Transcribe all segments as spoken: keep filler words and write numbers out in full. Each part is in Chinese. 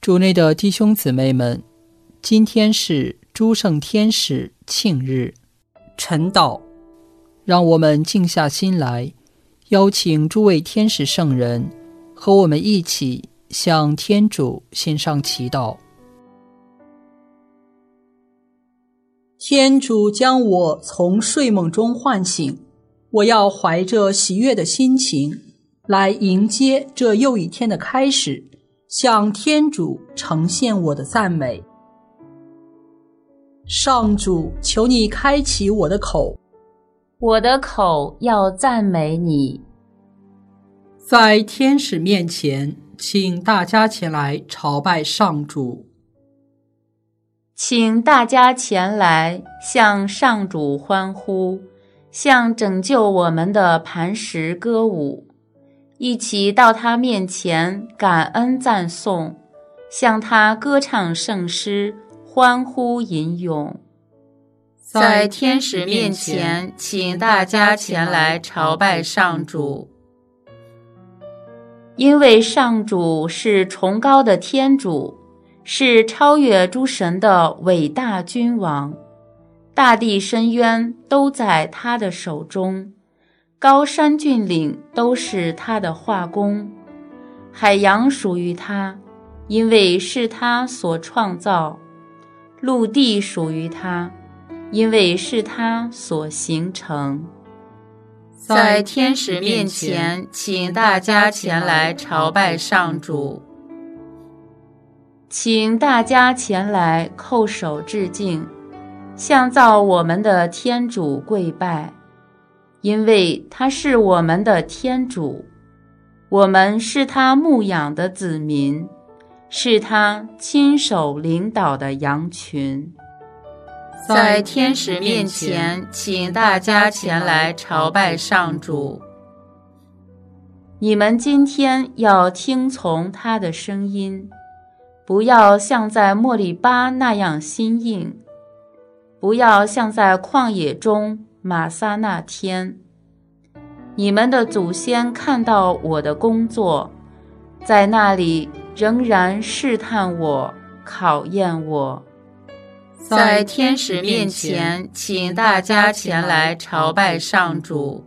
主内的弟兄姊妹们，今天是诸圣天使庆日，晨祷，让我们静下心来，邀请诸位天使圣人和我们一起向天主献上祈祷。天主将我从睡梦中唤醒，我要怀着喜悦的心情来迎接这又一天的开始，向天主呈现我的赞美。上主，求你开启我的口， 我的口要赞美你。 在天使面前，请大家前来朝拜上主。 请大家前来向上主欢呼，向拯救我们的磐石歌舞，一起到他面前感恩赞颂，向他歌唱圣诗，欢呼吟咏。 在天使面前，请大家前来朝拜上主。 因为上主是崇高的天主，是超越诸神的伟大君王，大地深渊都在他的手中，高山峻岭都是他的画工，海洋属于他，因为是他所创造；陆地属于他，因为是他所形成。 在天使面前，请大家前来朝拜上主。 请大家前来叩首致敬，向造我们的天主跪拜，因为他是我们的天主，我们是他牧养的子民，是他亲手领导的羊群。 在天使面前，请大家前来朝拜上主。 你们今天要听从他的声音，不要像在莫利巴那样心硬，不要像在旷野中玛撒那天。你们的祖先看到我的工作，在那里仍然试探我，考验我。 在天使面前，请大家前来朝拜上主。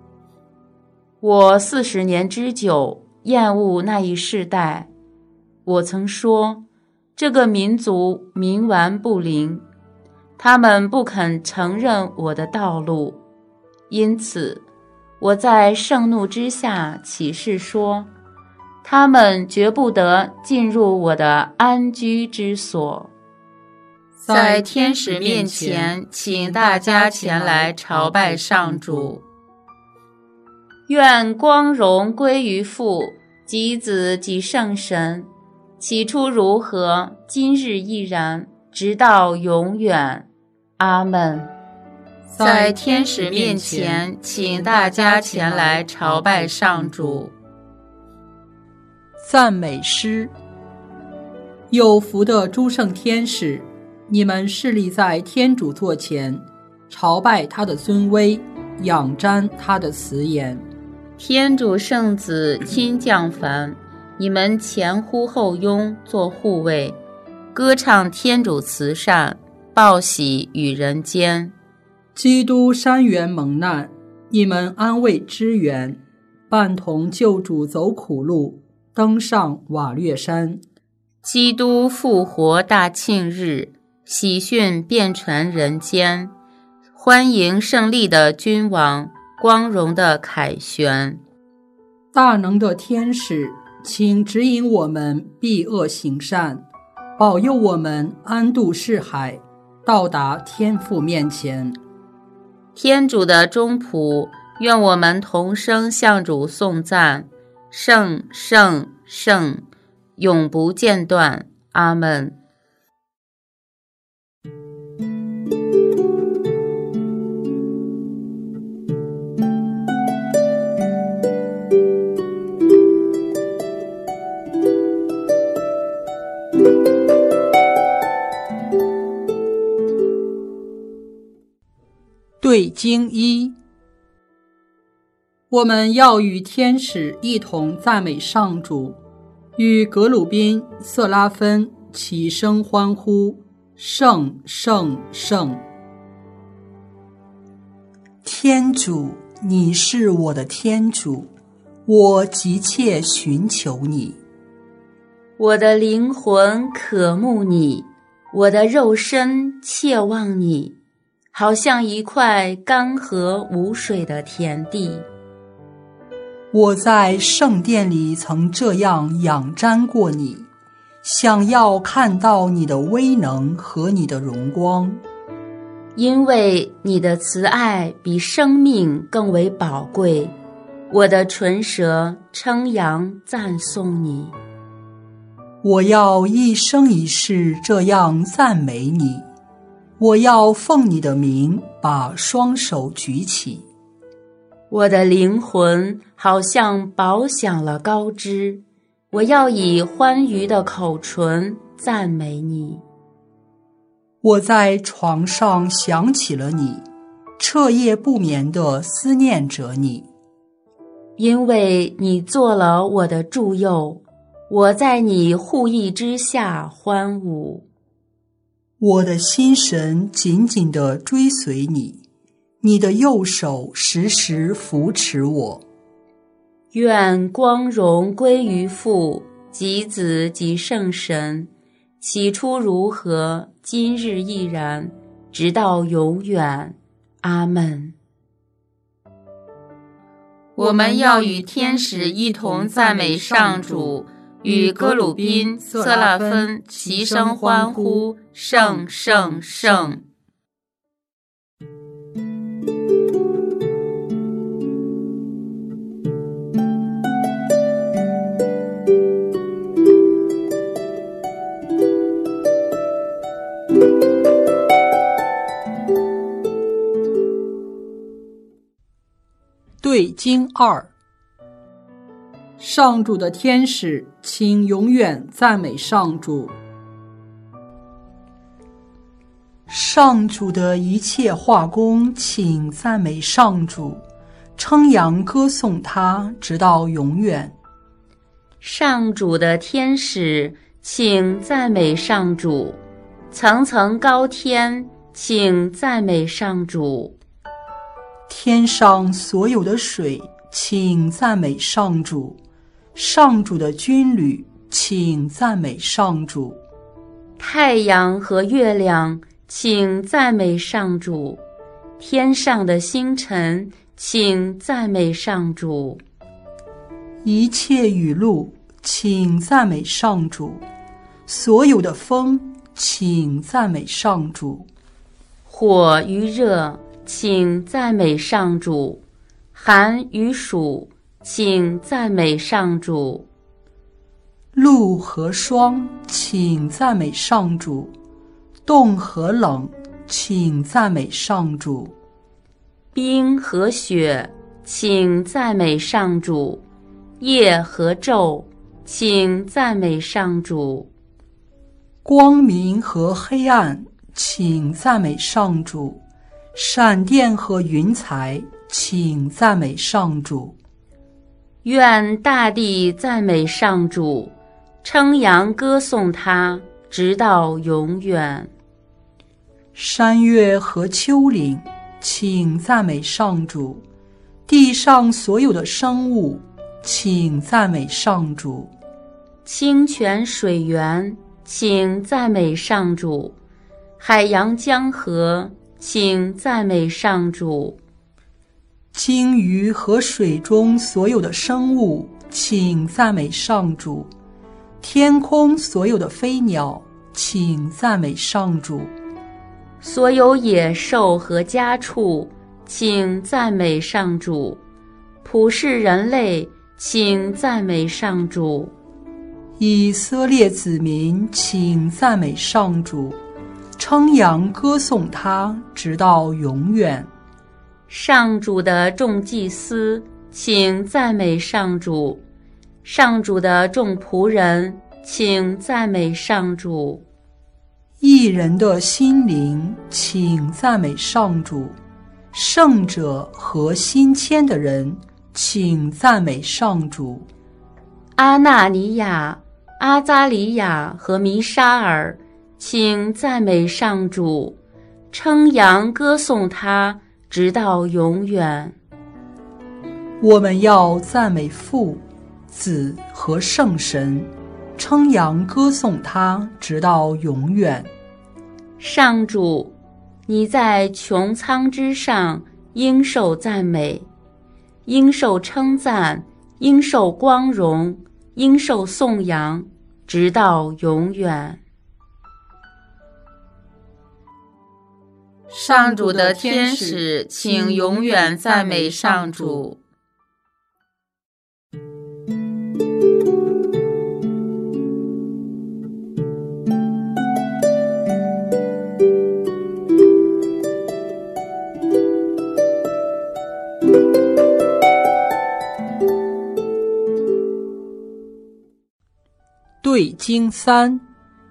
我四十年之久，厌恶那一世代。我曾说，这个民族冥顽不灵，他们不肯承认我的道路，因此我在盛怒之下起誓说，他们绝不得进入我的安居之所。 在天使面前，请大家前来朝拜上主。 愿光荣归于父及子及圣神，起初如何，今日亦然，直到永远。阿们。 在天使面前，请大家前来朝拜上主。 赞美诗。有福的诸圣天使，你们侍立在天主座前，朝拜他的尊威，仰瞻他的慈颜。 天主圣子亲降凡，你们前呼后拥，做护卫，歌唱天主慈善，报喜与人间。 基督山原蒙难，你们安慰支援，伴同救主走苦路，登上瓦略山。 基督复活大庆日，喜讯遍传人间，欢迎胜利的君王，光荣的凯旋。 大能的天使，请指引我们避恶行善，保佑我们安度世海，到达天父面前。 天主的忠仆，愿我们同声向主颂赞，圣圣圣，永不间断。阿们。 对经一，我们要与天使一同赞美上主， 与格鲁宾、色拉芬齐声欢呼：圣圣圣！ 天主，你是我的天主，我急切寻求你。 我的灵魂渴慕你，我的肉身切望你，好像一块干涸无水的田地。 我在圣殿里曾这样仰瞻过你，想要看到你的威能和你的荣光。 因为你的慈爱比生命更为宝贵，我的唇舌称扬赞颂你。 我要一生一世这样赞美你，我要奉你的名把双手举起。 我的灵魂好像饱享了高枝，我要以欢愉的口唇赞美你。 我在床上想起了你，彻夜不眠地思念着你。 因为你做了我的助佑，我在你护翼之下欢舞。 我的心神紧紧地追随你，你的右手时时扶持我。 愿光荣归于父及子及圣神，起初如何，今日亦然，直到永远。阿们。 我们要与天使一同赞美上主，与哥鲁宾、色拉芬齐声欢呼：圣圣圣！ 对经二。上主的天使，请永远赞美上主。 上主的一切化工，请赞美上主，称扬歌颂他，直到永远。 上主的天使，请赞美上主，层层高天，请赞美上主。 天上所有的水，请赞美上主；上主的军旅，请赞美上主。 太阳和月亮，请赞美上主；天上的星辰，请赞美上主。 一切雨露，请赞美上主；所有的风，请赞美上主。 火与热，请赞美上主；寒与暑，请赞美上主。 露和霜，请赞美上主；冻和冷，请赞美上主。 冰和雪，请赞美上主；夜和昼，请赞美上主。 光明和黑暗，请赞美上主；闪电和云彩，请赞美上主。 愿大地赞美上主，称扬歌颂他，直到永远。 山岳和丘陵，请赞美上主；地上所有的生物，请赞美上主。 清泉水源，请赞美上主；海洋江河，请赞美上主。 鲸鱼和水中所有的生物，请赞美上主；天空所有的飞鸟，请赞美上主。 所有野兽和家畜，请赞美上主；普世人类，请赞美上主。 以色列子民，请赞美上主，称扬歌颂他，直到永远。 上主的众祭司，请赞美上主；上主的众仆人，请赞美上主。 义人的心灵，请赞美上主；圣者和心谦的人，请赞美上主。 阿纳尼亚、 阿扎里亚和弥沙尔，请赞美上主，称扬歌颂他，直到永远。 我们要赞美父、子和圣神，称扬歌颂他，直到永远。 上主，你在穹苍之上，应受赞美，应受称赞，应受光荣，应受颂扬，直到永远。 上主的天使，请永远赞美上主。 对经三。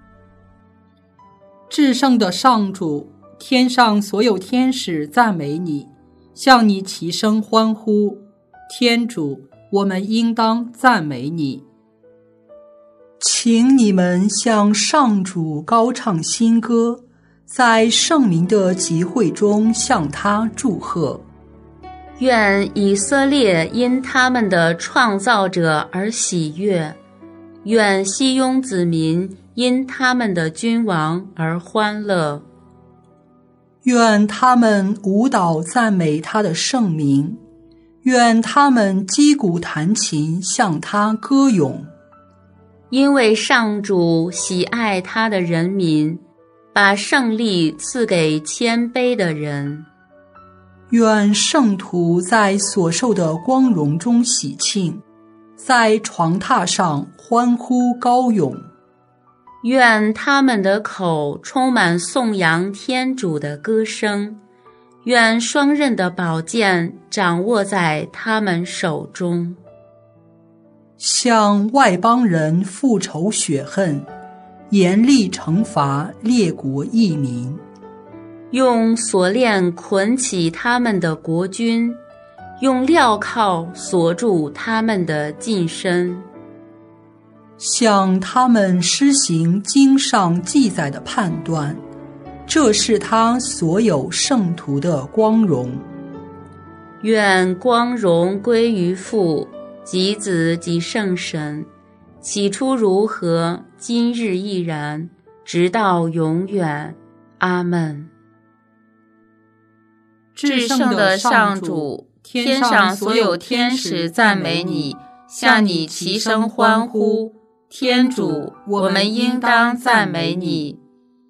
至圣的上主，天上所有天使赞美你，向你齐声欢呼。天主，我们应当赞美你。 请你们向上主高唱新歌，在圣民的集会中向他祝贺。 愿以色列因他们的创造者而喜悦，愿西雍子民因他们的君王而欢乐。 愿他们舞蹈赞美他的圣名，愿他们击鼓弹琴向他歌咏。 因为上主喜爱他的人民，把胜利赐给谦卑的人。 愿圣徒在所受的光荣中喜庆，在床榻上欢呼高咏。 愿他们的口充满颂扬天主的歌声，愿双刃的宝剑掌握在他们手中。 向外邦人复仇雪恨，严厉惩罚列国异民。 用锁链捆起他们的国君，用镣铐锁住他们的近身。 向他们施行经上记载的判断，这是他所有圣徒的光荣。 愿光荣归于父、及子及圣神，起初如何，今日亦然，直到永远。阿们。 至圣的上主，天上所有天使赞美你，向你齐声欢呼。天主，我们应当赞美你。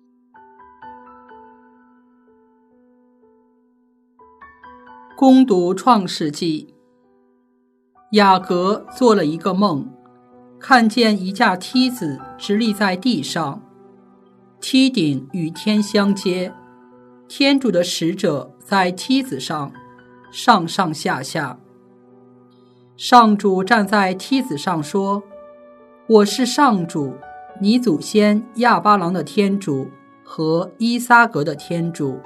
恭读创世纪。雅各做了一个梦，看见一架梯子直立在地上，梯顶与天相接，天主的使者在梯子上上上下下。上主站在梯子上说：我是上主，你祖先亚巴郎的天主和伊撒格的天主。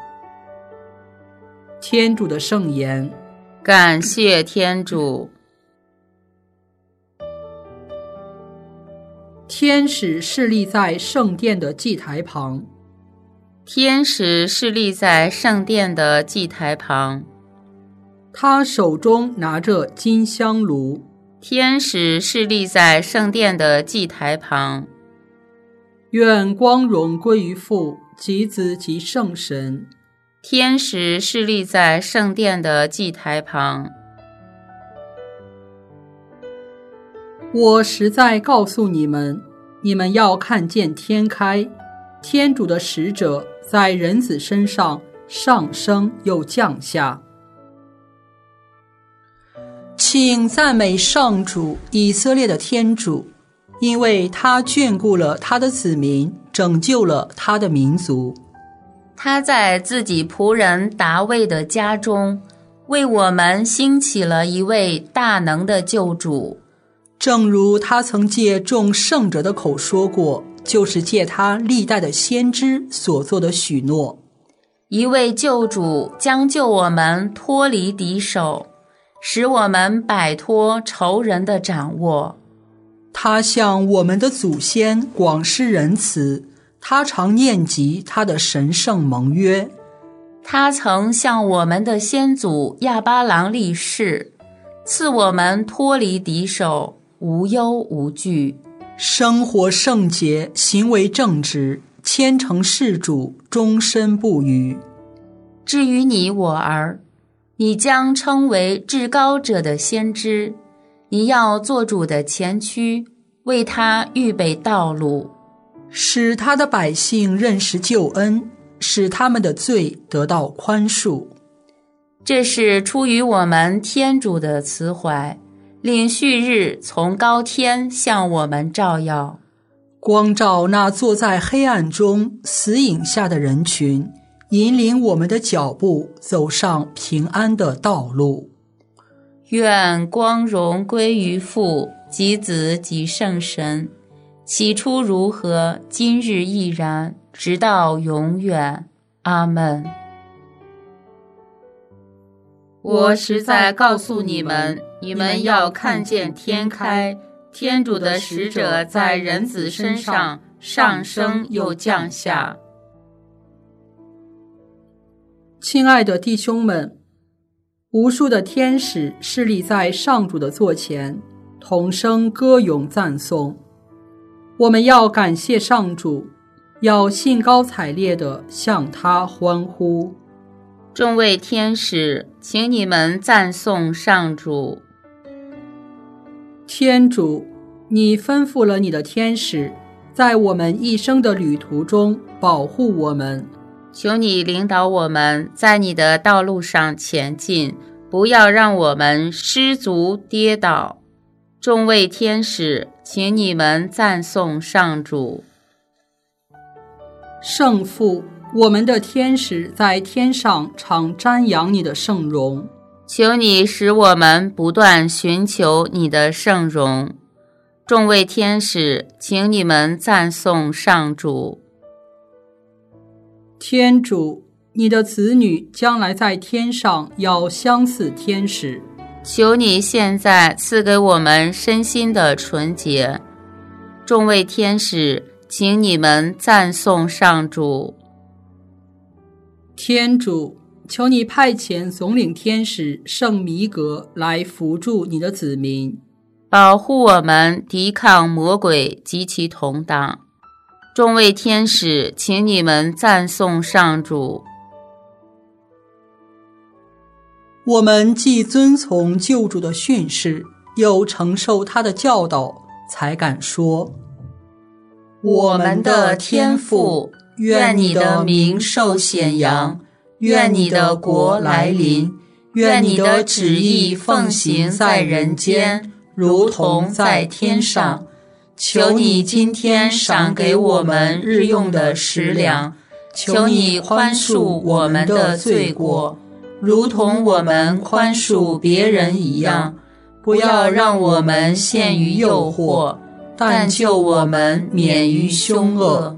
天主的圣言。 感谢天主。 天使侍立在圣殿的祭台旁。 天使侍立在圣殿的祭台旁。 他手中拿着金香炉。 天使侍立在圣殿的祭台旁。 愿光荣归于父、及子及圣神。 天使侍立在圣殿的祭台旁。 我实在告诉你们，你们要看见天开，天主的使者在人子身上上升又降下。 请赞美上主，以色列的天主，因为他眷顾了他的子民，拯救了他的民族。 他在自己仆人达味的家中，为我们兴起了一位大能的救主。 正如他曾借众圣者的口说过，就是借他历代的先知所做的许诺。 一位救主将救我们脱离敌手，使我们摆脱仇人的掌握。 他向我们的祖先广施仁慈，他常念及他的神圣盟约。 他曾向我们的先祖亚巴郎立誓，赐我们脱离敌手，无忧无惧， 生活圣洁，行为正直，虔诚事主，终身不渝。 至于你我儿，你将称为至高者的先知，你要做主的前驱，为他预备道路， 使他的百姓认识救恩，使他们的罪得到宽恕。 这是出于我们天主的慈怀，令旭日从高天向我们照耀， 光照那坐在黑暗中死影下的人群，引领我们的脚步走上平安的道路。 愿光荣归于父及子及圣神，起初如何，今日亦然，直到永远。阿们。 我实在告诉你们，你们要看见天开，天主的使者在人子身上上升又降下。 亲爱的弟兄们，无数的天使侍立在上主的座前，同声歌咏赞颂。我们要感谢上主，要兴高采烈地向他欢呼。 众位天使，请你们赞颂上主。 天主，你吩咐了你的天使，在我们一生的旅途中保护我们。 求你领导我们在你的道路上前进，不要让我们失足跌倒。众位天使，请你们赞颂上主。 圣父，我们的天使在天上常瞻仰你的圣容， 求你使我们不断寻求你的圣容。众位天使，请你们赞颂上主。 天主，你的子女将来在天上要相似天使， 求你现在赐给我们身心的纯洁。众位天使，请你们赞颂上主。 天主，求你派遣总领天使圣弥格来扶助你的子民， 保护我们抵抗魔鬼及其同党。众位天使，请你们赞颂上主。 我们既遵从救主的训示，又承受他的教导，才敢说： 我们的天父，愿你的名受显扬，愿你的国来临，愿你的旨意奉行在人间，如同在天上。求你今天赏给我们日用的食粮，求你宽恕我们的罪过，如同我们宽恕别人一样，不要让我们陷于诱惑，但救我们免于凶恶。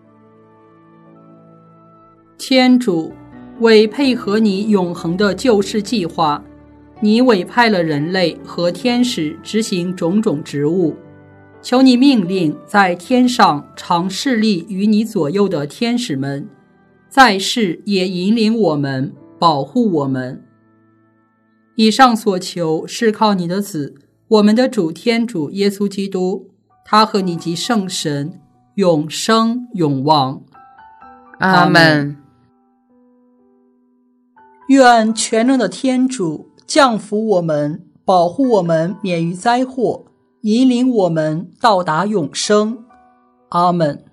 天主，为配合你永恒的救世计划，你委派了人类和天使执行种种职务。求你命令在天上常侍立于你左右的天使们，在世也引领我们，保护我们。以上所求是靠你的子，我们的主天主耶稣基督，他和你及圣神永生永王。 阿们。 愿全能的天主降福我们，保护我们免于灾祸，引领我们到达永生。阿们。